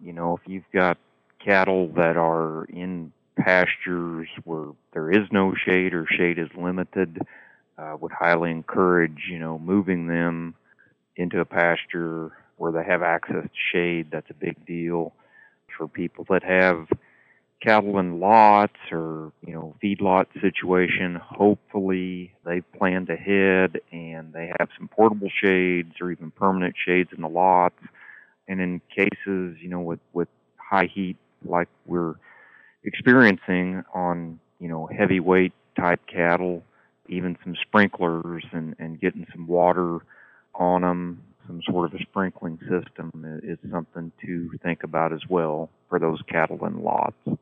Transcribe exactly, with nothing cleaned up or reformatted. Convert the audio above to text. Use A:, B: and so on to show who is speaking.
A: You know, if you've got cattle that are in pastures where there is no shade or shade is limited, uh, would highly encourage, you know, moving them into a pasture where they have access to shade. That's a big deal. For people that have cattle in lots or, you know, feedlot situation, hopefully they've planned ahead and they have some portable shades or even permanent shades in the lots. And in cases, you know, with, with high heat like we're experiencing on, you know, heavyweight type cattle, even some sprinklers and, and getting some water on them, some sort of a sprinkling system is something to think about as well for those cattle in lots.